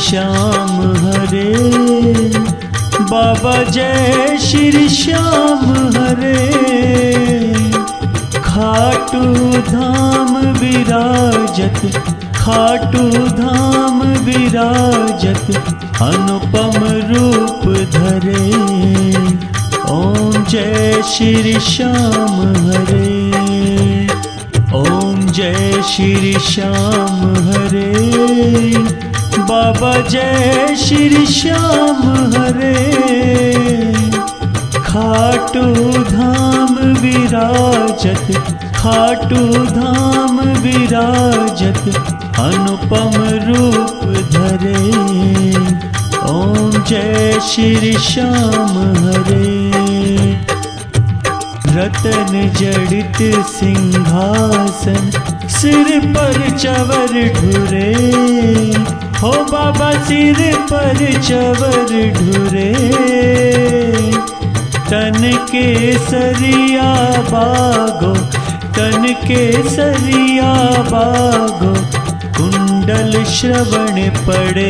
श्याम हरे, बाबा जय श्री श्याम हरे। खाटू धाम विराजत, खाटू धाम विराजत, अनुपम रूप धरे। ओम जय श्री श्याम हरे, ओम जय श्री श्याम हरे, बाबा जय श्री श्याम हरे। खाटू धाम विराजत, खाटू धाम विराजत, अनुपम रूप धरे। ओम जय श्री श्याम हरे। रतन जड़ित सिंहासन, सिर पर चवर ढुरे। हो बाबा सिर पर चवर ढुरे। तन के सरिया बागो, तन के सरिया बागो, कुंडल श्रवण पड़े।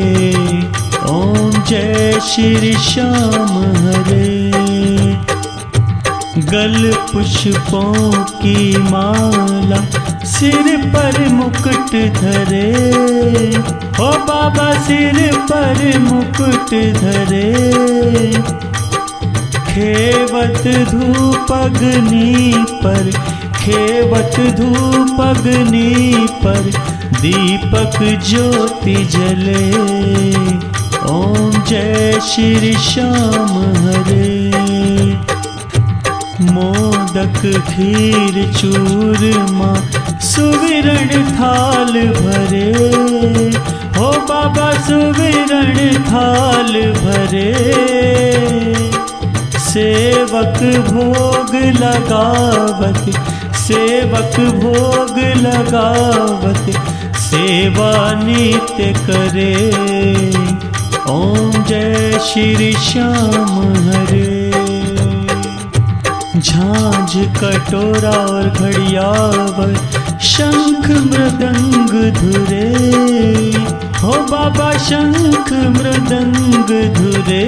ओम जय श्री श्याम हरे। गल पुष्पों की माला, सिर पर मुकुट धरे। हो बाबा सिर पर मुकुट धरे। खेवत धूप अग्नि पर, खेवत धूप अग्नि पर, दीपक ज्योति जले। ओम जय श्री श्याम हरे। मोदक खीर चूरमा, सुविरण थाल भरे। हो बाबा सुविरण थाल भरे। सेवक भोग लगावत, सेवक भोग लगावत, सेवा नित्य करे। ओम जय श्री श्याम हरे। झांझ कटोरा और घड़ियावर, शंख मृदंग धुरे। हो बाबा शंख मृदंग धुरे।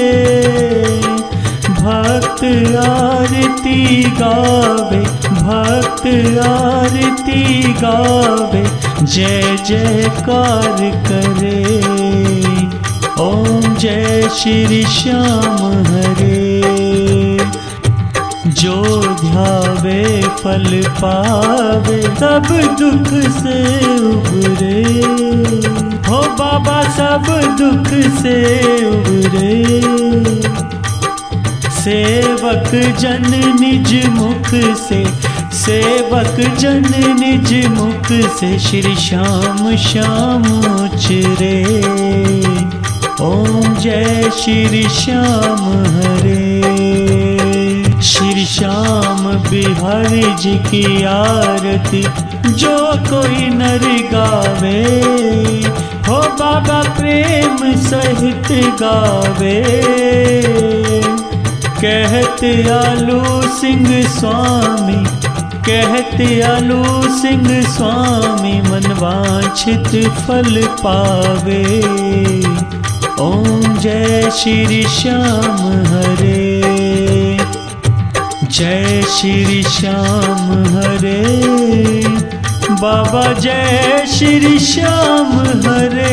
भक्त आरती गावे, भक्त आरती गावे, जय जयकार करे। ओम जय श्री श्याम हरे। जो ध्यावे फल पावे, सब दुख से उबरे। हो बाबा सब दुख से उबरे। सेवक जन निज मुख से, सेवक जन निज मुख से, श्री श्याम श्याम उचरे। ओम जय श्री श्याम हरे। श्री श्याम बिहारी जी की आरती, जो कोई नर गावे। हो बाबा प्रेम सहित गावे। कहते आलू सिंह स्वामी, कहते आलू सिंह स्वामी, मनवांछित फल पावे। ओम जय श्री श्याम हरे। जय श्री श्याम हरे, बाबा जय श्री श्याम हरे।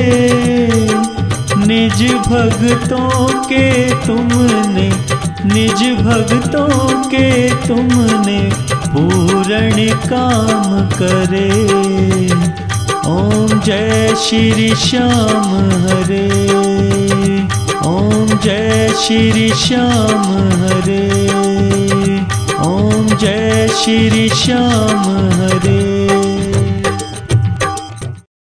निज भक्तों के तुमने, निज भक्तों के तुमने, पूर्ण काम करे। ओम जय श्री श्याम हरे। ओम जय श्री श्याम हरे। ओम जय श्री श्याम हरे।